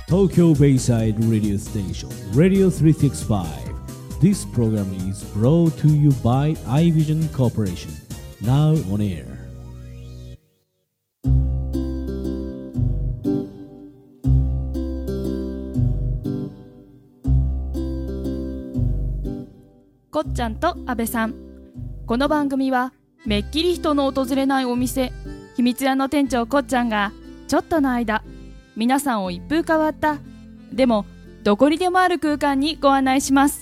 Tokyo Bayside Radio Station Radio 365. This program is brought to you by iVision Corporation. Now on air. こっちゃんと阿部さん。この番組はめっきり人の訪れないお店、秘密屋の店長こっちゃんがちょっとの間皆さんを一風変わったでもどこにでもある空間にご案内します。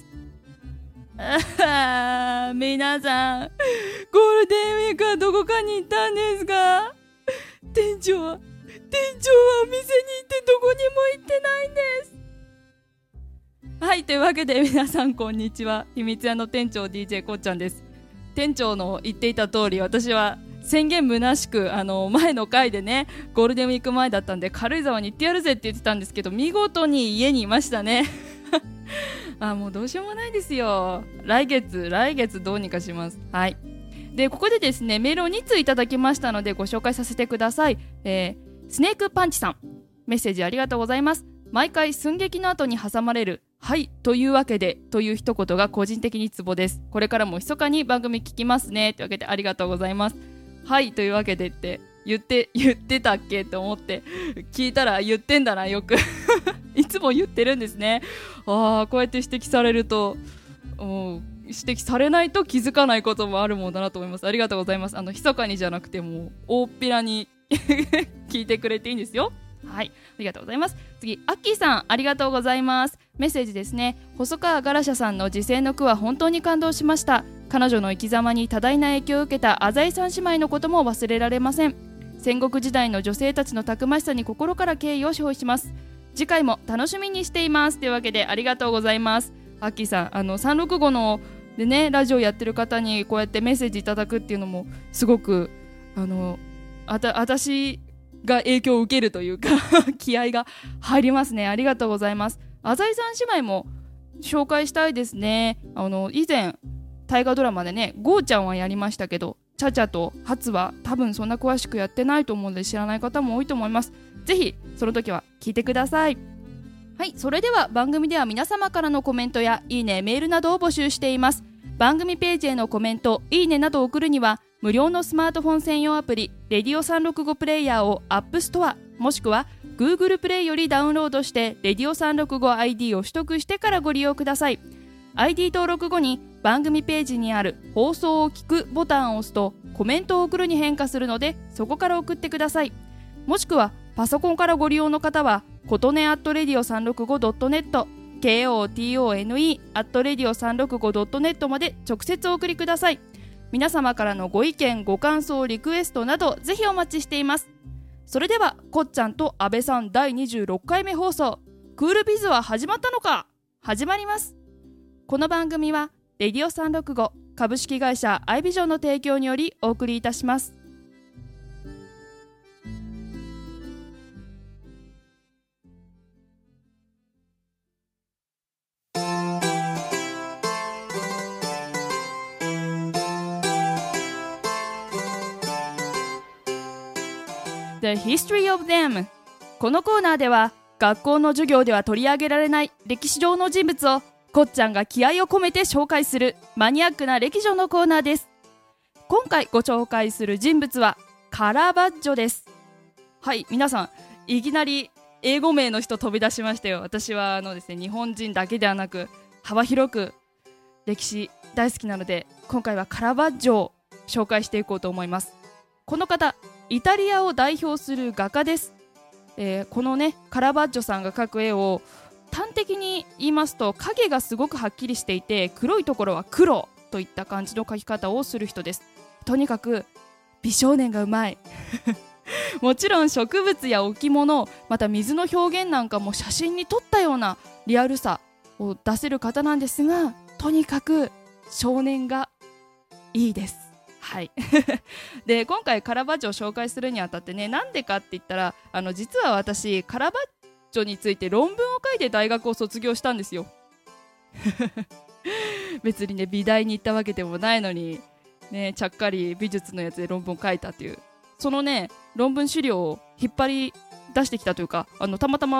皆さん、ゴールデンウィークはどこかに行ったんですか？店長はお店に行ってどこにも行ってないんです。はい、というわけで皆さんこんにちは。秘密屋の店長 DJ こっちゃんです。店長の言っていた通り、私は宣言虚しく前の回でね、ゴールデンウィーク前だったんで軽井沢に行ってやるぜって言ってたんですけど、見事に家にいましたねもうどうしようもないですよ。来月どうにかします。はい。でここでですね、メールを2通いただきましたのでご紹介させてください。スネークパンチさん、メッセージありがとうございます。毎回寸劇の後に挟まれるはいというわけでという一言が個人的にツボです。これからも密かに番組聞きますねというわけでありがとうございます。はいというわけでって言ってたっけと思って聞いたら言ってんだな、よくいつも言ってるんですね。こうやって指摘されると指摘されないと気づかないこともあるもんだなと思います。ありがとうございます。密かにじゃなくてもう大っぴらに聞いてくれていいんですよ。はい、ありがとうございます。次、アッキーさん、ありがとうございます。メッセージですね。細川ガラシャさんの時世の句は本当に感動しました。彼女の生き様に多大な影響を受けた浅井三姉妹のことも忘れられません。戦国時代の女性たちのたくましさに心から敬意を表します。次回も楽しみにしています。というわけでありがとうございます。アッキーさん、365のでね、ラジオやってる方にこうやってメッセージいただくっていうのもすごく私が影響を受けるというか気合が入りますね。ありがとうございます。浅井三姉妹も紹介したいですね。以前大河ドラマでね、ゴーちゃんはやりましたけど、チャチャとハツは多分そんな詳しくやってないと思うので知らない方も多いと思います。ぜひその時は聞いてください。はい、それでは番組では皆様からのコメントやいいね、メールなどを募集しています。番組ページへのコメント、いいねなどを送るには無料のスマートフォン専用アプリレディオ365プレイヤーを App Store もしくは Google プレイよりダウンロードしてレディオ 365ID を取得してからご利用ください。 ID 登録後に番組ページにある放送を聞くボタンを押すとコメントを送るに変化するので、そこから送ってください。もしくはパソコンからご利用の方はことね@radio365.net kotone@radio365.net まで直接お送りください。皆様からのご意見、ご感想、リクエストなどぜひお待ちしています。それではこっちゃんと阿部さん第26回目放送、クールビズは始まったのか、始まります。この番組はレディオ365株式会社アイビジョンの提供によりお送りいたします。The History of Them。 このコーナーでは学校の授業では取り上げられない歴史上の人物をこっちゃんが気合を込めて紹介するマニアックな歴史上のコーナーです。今回ご紹介する人物はカラバッジョです。はい、皆さんいきなり英語名の人飛び出しましたよ。私はですね、日本人だけではなく幅広く歴史大好きなので、今回はカラバッジョを紹介していこうと思います。この方、イタリアを代表する画家です。このね、カラバッジョさんが描く絵を端的に言いますと、影がすごくはっきりしていて、黒いところは黒といった感じの描き方をする人です。とにかく美少年がうまいもちろん植物や置物、また水の表現なんかも写真に撮ったようなリアルさを出せる方なんですが、とにかく少年がいいです。はいで今回カラバッジョを紹介するにあたってね、なんでかって言ったら、実は私カラバッジョについて論文を書いて大学を卒業したんですよ別にね、美大に行ったわけでもないのにね、ちゃっかり美術のやつで論文を書いたっていう、そのね論文資料を引っ張り出してきたというか、たまたま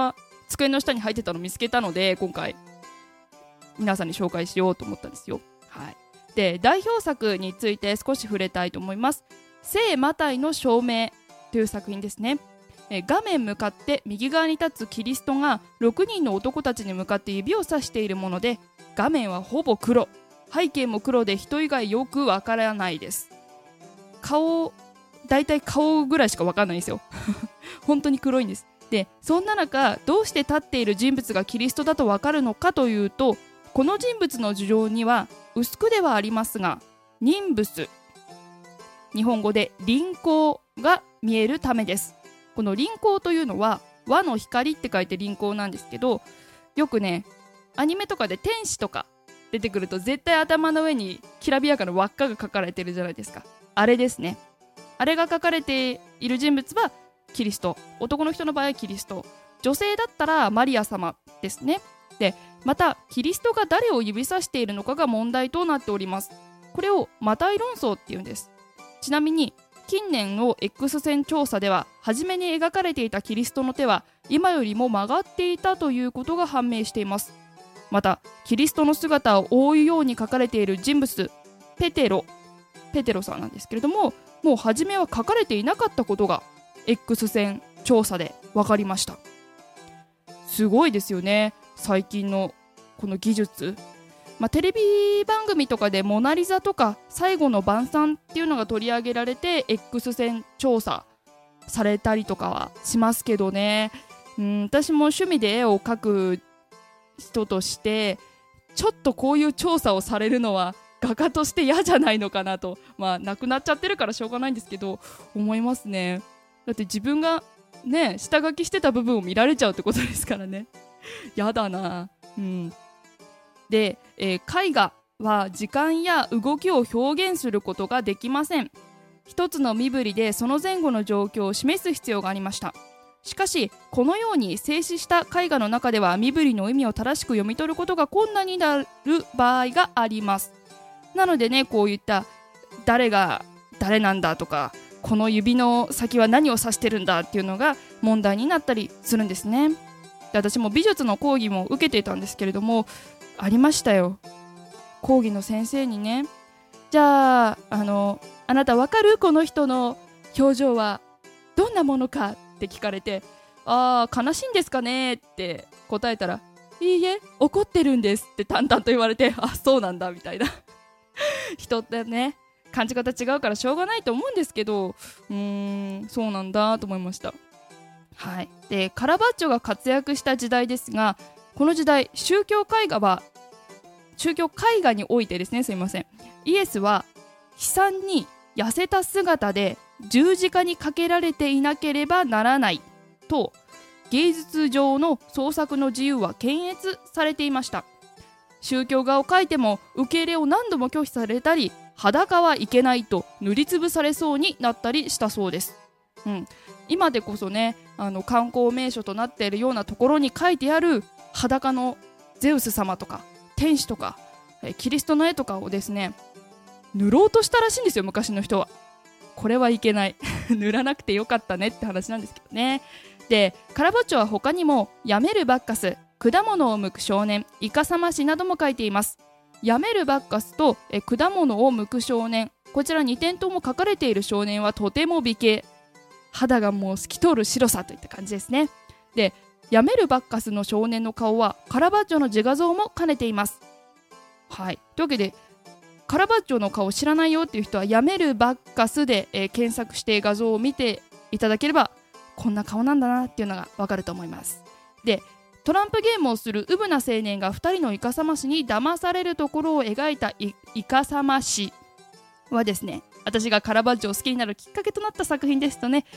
机の下に入ってたの見つけたので、今回皆さんに紹介しようと思ったんですよ。はい。で、代表作について少し触れたいと思います。聖マタイの証明という作品ですね。画面向かって右側に立つキリストが6人の男たちに向かって指をさしているもので、画面はほぼ黒、背景も黒で人以外よくわからないです。だいたい顔ぐらいしかわかんないんですよ本当に黒いんです。で、そんな中、どうして立っている人物がキリストだとわかるのかというと、この人物の頭上には薄くではありますがニンブス、日本語で輪光が見えるためです。この輪光というのは輪の光って書いて輪光なんですけど、よくねアニメとかで天使とか出てくると絶対頭の上にきらびやかな輪っかが描かれてるじゃないですか。あれですね。あれが描かれている人物はキリスト、男の人の場合はキリスト、女性だったらマリア様ですね。で、またキリストが誰を指さしているのかが問題となっております。これをマタイ論争っていうんです。ちなみに近年の X 線調査では、初めに描かれていたキリストの手は今よりも曲がっていたということが判明しています。またキリストの姿を覆うように描かれている人物ペテロさんなんですけれども、もう初めは描かれていなかったことが X 線調査で分かりました。すごいですよね、最近のこの技術。テレビ番組とかでモナリザとか最後の晩餐っていうのが取り上げられて X 線調査されたりとかはしますけどね。私も趣味で絵を描く人としてちょっとこういう調査をされるのは画家として嫌じゃないのかなと、亡くなっちゃってるからしょうがないんですけど思いますね。だって自分がね下書きしてた部分を見られちゃうってことですからねやだな。で、絵画は時間や動きを表現することができません。一つの身振りでその前後の状況を示す必要がありました。しかしこのように静止した絵画の中では身振りの意味を正しく読み取ることが困難になる場合があります。なのでね、こういった誰が誰なんだとか、この指の先は何を指してるんだっていうのが問題になったりするんですね。で、私も美術の講義も受けていたんですけれども、ありましたよ。講義の先生にね、じゃああなたわかる？この人の表情はどんなものかって聞かれて、悲しいんですかねって答えたら、いいえ怒ってるんですって淡々と言われて、そうなんだみたいな人ってね感じ方違うからしょうがないと思うんですけど、そうなんだと思いました。はい。で、カラバッチョが活躍した時代ですが、この時代宗教絵画においてですね、すいません、イエスは悲惨に痩せた姿で十字架にかけられていなければならないと芸術上の創作の自由は検閲されていました。宗教画を描いても受け入れを何度も拒否されたり、裸はいけないと塗りつぶされそうになったりしたそうです。今でこそね、観光名所となっているようなところに書いてある裸のゼウス様とか天使とかキリストの絵とかをですね塗ろうとしたらしいんですよ、昔の人は。これはいけない塗らなくてよかったねって話なんですけどね。で、カラバッチョは他にもやめるバッカス、果物を剥く少年、イカサマシなども書いています。やめるバッカスと果物を剥く少年、こちら2点とも書かれている少年はとても美形、肌がもう透き通る白さといった感じですね。で、やめるバッカスの少年の顔はカラバッチョの自画像も兼ねています。はい。というわけでカラバッチョの顔知らないよっていう人はやめるバッカスで、検索して画像を見ていただければこんな顔なんだなっていうのがわかると思います。で、トランプゲームをするウブな青年が2人のイカサマ師に騙されるところを描いたイカサマ師はですね、私がカラバッチョを好きになるきっかけとなった作品ですとね、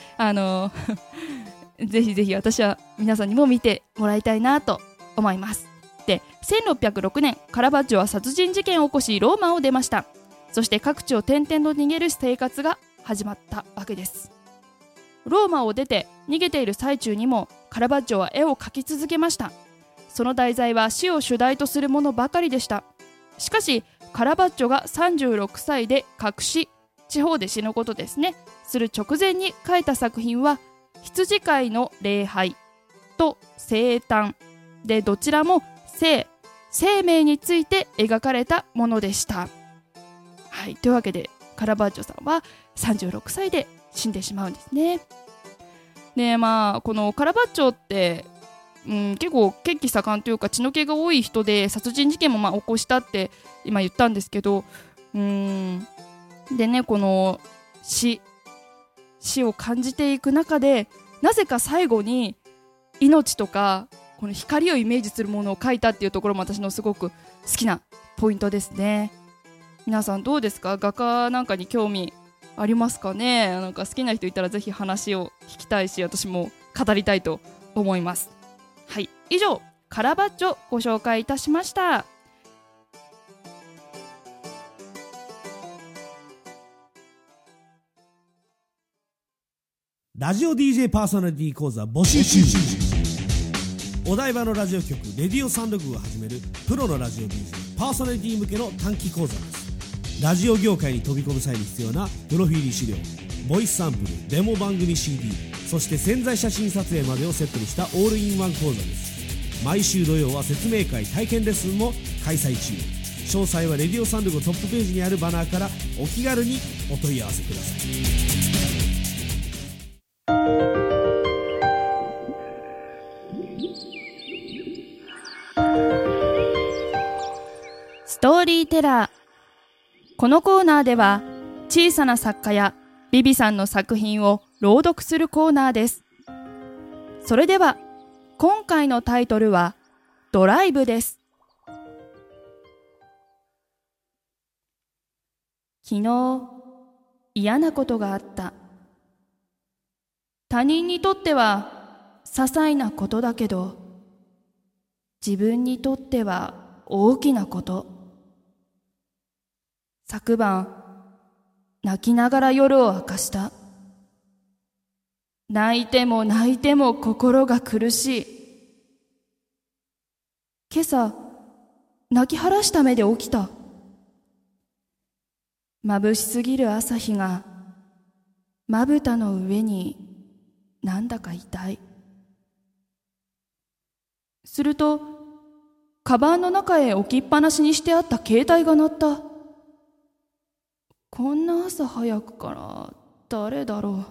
ぜひぜひ私は皆さんにも見てもらいたいなと思います。で、1606年カラバッチョは殺人事件を起こしローマを出ました。そして各地を転々と逃げる生活が始まったわけです。ローマを出て逃げている最中にもカラバッチョは絵を描き続けました。その題材は死を主題とするものばかりでした。しかしカラバッチョが36歳で隠し、地方で死ぬことですね、する直前に描いた作品は羊飼いの礼拝、 と生誕で、どちらも生命について描かれたものでした。はい、というわけでカラバッジョさんは36歳で死んでしまうんですね。で、このカラバッジョって、結構血気盛んというか血の気が多い人で、殺人事件も起こしたって今言ったんですけど、でね、この死を感じていく中で、なぜか最後に命とかこの光をイメージするものを描いたっていうところも私のすごく好きなポイントですね。皆さんどうですか？画家なんかに興味ありますかね？なんか好きな人いたらぜひ話を聞きたいし、私も語りたいと思います。はい、以上カラバッジョご紹介いたしました。 ラジオ DJ パーソナリティ講座募集中。お台場のラジオ局レディオサンドグをはじめるプロのラジオ DJ パーソナリティ向けの短期講座です。ラジオ業界に飛び込む際に必要なプロフィール資料、ボイスサンプル、デモ番組 CD、 そして宣材写真撮影までをセットにしたオールインワン講座です。毎週土曜は説明会、体験レッスンも開催中。詳細はレディオサンドグトップページにあるバナーからお気軽にお問い合わせください。 ストーリーテラー。このコーナーでは小さな作家やビビさんの作品を朗読するコーナーです。それでは今回のタイトルはドライブです。昨日嫌なことがあった。他人にとっては些細なことだけど、自分にとっては大きなこと。昨晩、泣きながら夜を明かした。泣いても泣いても心が苦しい。今朝、泣き晴らした目で起きた。眩しすぎる朝日が、まぶたの上になんだか痛い。すると、カバンの中へ置きっぱなしにしてあった携帯が鳴った。こんな朝早くから誰だろう。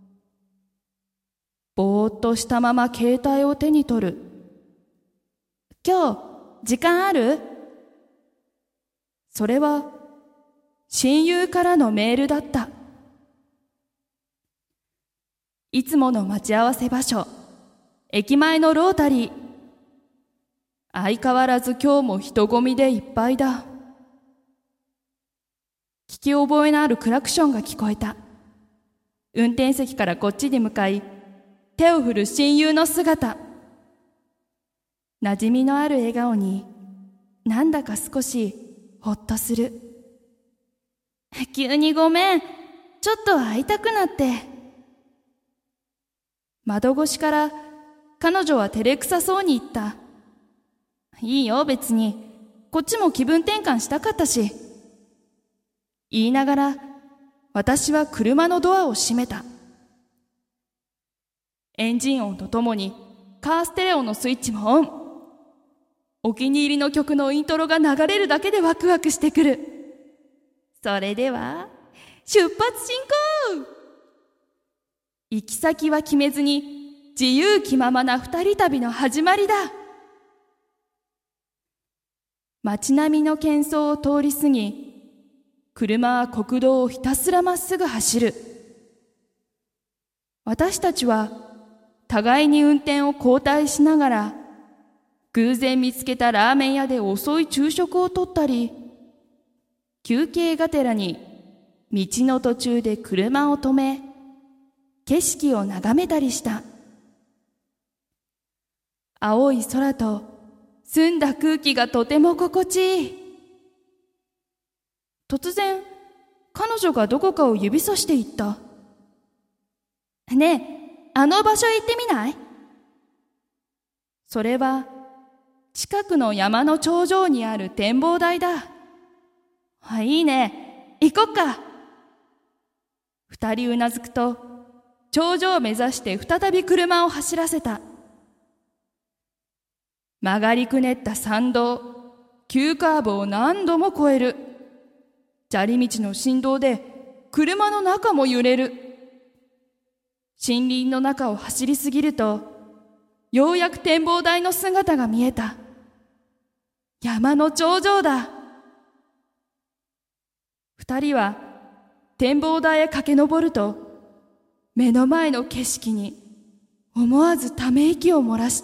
ぼーっとしたまま携帯を手に取る。今日時間ある？それは親友からのメールだった。いつもの待ち合わせ場所、駅前のロータリー。相変わらず今日も人混みでいっぱいだ。聞き覚えのあるクラクションが聞こえた。運転席からこっちに向かい、手を振る親友の姿。馴染みのある笑顔に、なんだか少しほっとする。急にごめん、ちょっと会いたくなって。窓越しから彼女は照れくさそうに言った。いいよ別に、こっちも気分転換したかったし。言いながら私は車のドアを閉めた。エンジン音とともにカーステレオのスイッチもオン。お気に入りの曲のイントロが流れるだけでワクワクしてくる。それでは出発進行。行き先は決めずに自由気ままな二人旅の始まりだ。街並みの喧騒を通り過ぎ、車は国道をひたすらまっすぐ走る。私たちは互いに運転を交代しながら、偶然見つけたラーメン屋で遅い昼食をとったり、休憩がてらに道の途中で車を止め、景色を眺めたりした。青い空と澄んだ空気がとても心地いい。突然、彼女がどこかを指さして言った。ねえ、あの場所へ行ってみない？それは、近くの山の頂上にある展望台だ。いいね、行こっか。二人うなずくと、頂上を目指して再び車を走らせた。 曲がりくねった山道、急カーブを何度も越える。砂利道の振動で車の中も揺れる。森林の中を走りすぎると、ようやく展望台の姿が見えた。山の頂上だ。二人は展望台へ駆け上ると、目の前の景色に思わずため息を漏らした。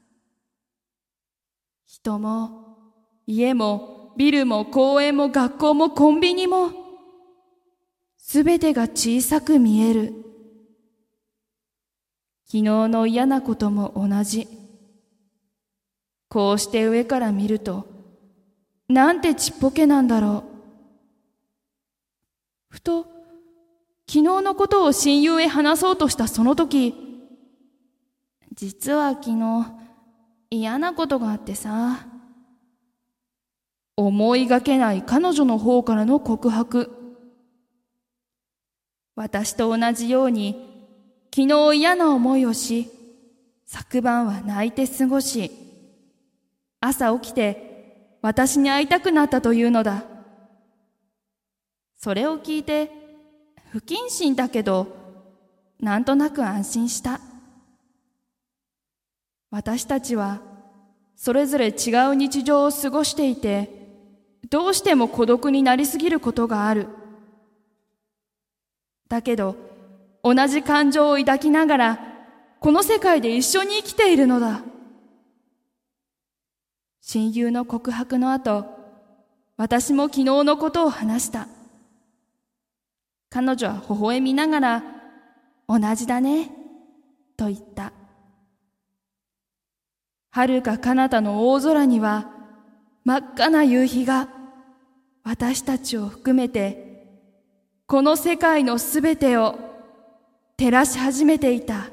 人も家もビルも公園も学校もコンビニも、すべてが小さく見える。昨日の嫌なことも同じ。こうして上から見ると、なんてちっぽけなんだろう。ふと、昨日のことを親友へ話そうとしたその時、実は昨日、嫌なことがあってさ。思いがけない彼女の方からの告白。私と同じように、昨日嫌な思いをし、昨晩は泣いて過ごし、朝起きて私に会いたくなったというのだ。それを聞いて、不謹慎だけど、なんとなく安心した。私たちは、それぞれ違う日常を過ごしていて、どうしても孤独になりすぎることがある。だけど、同じ感情を抱きながら、この世界で一緒に生きているのだ。親友の告白の後、私も昨日のことを話した。彼女は微笑みながら、同じだね、と言った。遥か彼方の大空には、真っ赤な夕日が、私たちを含めて、この世界のすべてを照らし始めていた。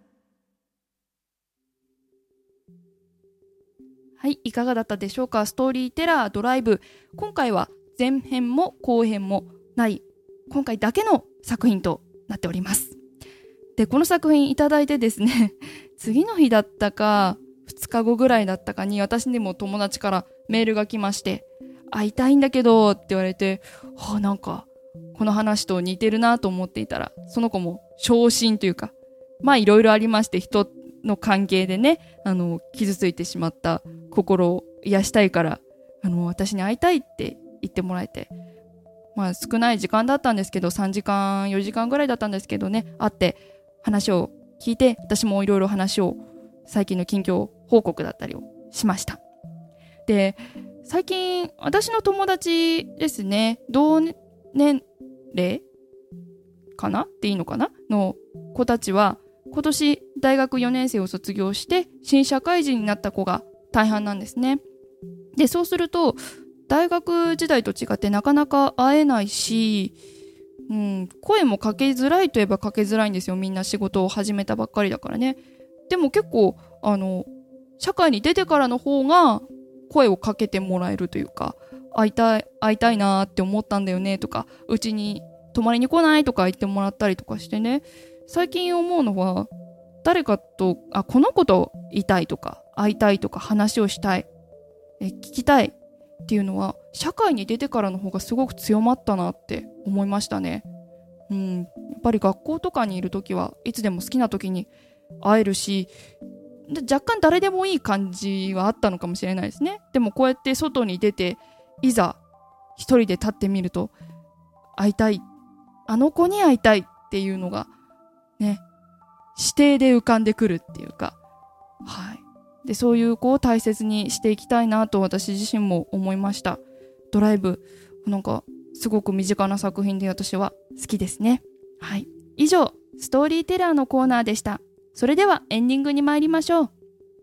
はい、いかがだったでしょうか。ストーリーテラードライブ。今回は前編も後編もない、今回だけの作品となっております。で、この作品いただいてですね、次の日だったか、2日後ぐらいだったかに、私にも友達からメールが来まして、会いたいんだけどって言われて、なんか、この話と似てるなと思っていたら、その子も傷心というか、まあいろいろありまして、人の関係でね、傷ついてしまった心を癒したいから、私に会いたいって言ってもらえて、まあ少ない時間だったんですけど、3時間、4時間ぐらいだったんですけどね、会って話を聞いて、私もいろいろ話を、最近の近況報告だったりをしました。で、最近、私の友達ですね、同年齢かなっていいのかなの子たちは、今年大学4年生を卒業して新社会人になった子が大半なんですね。で、そうすると大学時代と違ってなかなか会えないし、声もかけづらいといえばかけづらいんですよ。みんな仕事を始めたばっかりだからね。でも結構社会に出てからの方が声をかけてもらえるというか、会いたいなーって思ったんだよねとか、うちに泊まりに来ないとか言ってもらったりとかしてね、最近思うのは、誰かとこの子といたいとか会いたいとか話をしたい、聞きたいっていうのは社会に出てからの方がすごく強まったなって思いましたね。やっぱり学校とかにいるときはいつでも好きなときに会えるし、若干誰でもいい感じはあったのかもしれないですね。でもこうやって外に出て、いざ一人で立ってみると、会いたい、あの子に会いたいっていうのがね、指定で浮かんでくるっていうか、はい。で、そういう子を大切にしていきたいなと私自身も思いました。ドライブ、なんかすごく身近な作品で私は好きですね。はい。以上、ストーリーテラーのコーナーでした。それではエンディングに参りましょう。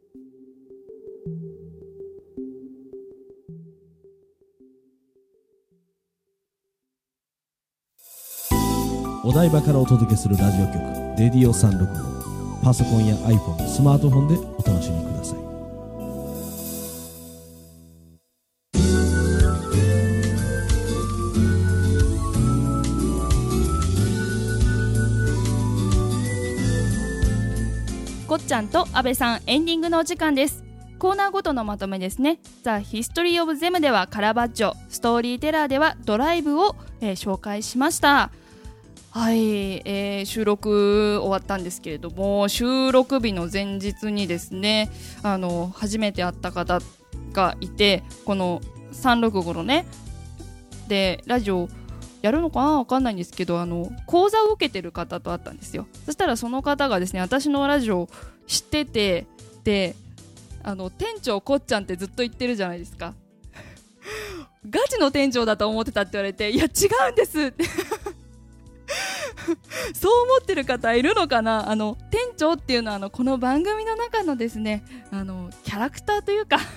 お台場からお届けするラジオ局レディオ365、パソコンや iPhone、スマートフォンでお楽しみください。 こっちゃんと安倍さん、エンディングのお時間です。 コーナーごとのまとめですね。 The History of Them ではカラバッジョ、ストーリーテラーではドライブを、紹介しました。はい、収録終わったんですけれども、収録日の前日にですね、初めて会った方がいて、この365のねでラジオやるのかな、わかんないんですけど、講座を受けてる方と会ったんですよ。そしたらその方がですね、私のラジオ知ってて、で店長こっちゃんってずっと言ってるじゃないですかガチの店長だと思ってたって言われて、いや違うんですってそう思ってる方いるのかな。店長っていうのはこの番組の中のですね、キャラクターというか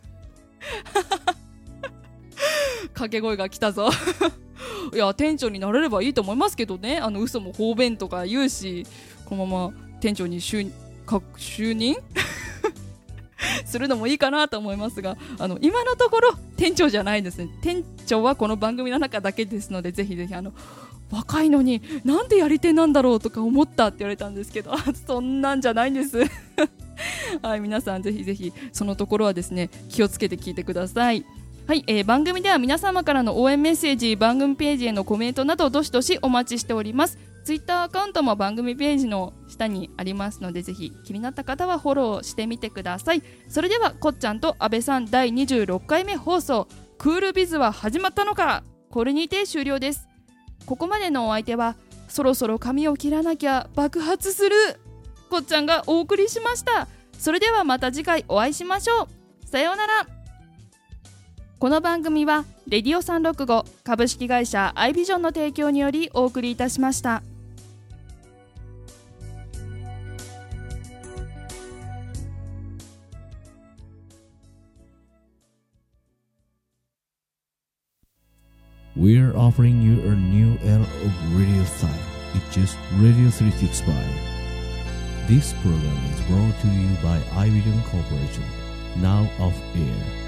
掛け声が来たぞいや店長になれればいいと思いますけどね。嘘も方便とか言うし、このまま店長に就任するのもいいかなと思いますが、今のところ店長じゃないですね。店長はこの番組の中だけですので、ぜひぜひ若いのになんでやり手なんだろうとか思ったって言われたんですけど、そんなんじゃないんですはい、皆さんぜひぜひそのところはですね、気をつけて聞いてください。はい、番組では皆様からの応援メッセージ、番組ページへのコメントなどどしどしお待ちしております。ツイッターアカウントも番組ページの下にありますので、ぜひ気になった方はフォローしてみてください。それではこっちゃんと阿部さん第26回目放送、クールビズは始まったのか、これにて終了です。ここまでのお相手は、そろそろ髪を切らなきゃ爆発するこっちゃんがお送りしました。それではまた次回お会いしましょう。さようなら。この番組はレディオ365株式会社アイビジョンの提供によりお送りいたしました。 We're offering you a new era of radio style. It's just Radio 365. This program is brought to you by iVision Corporation. Now off air.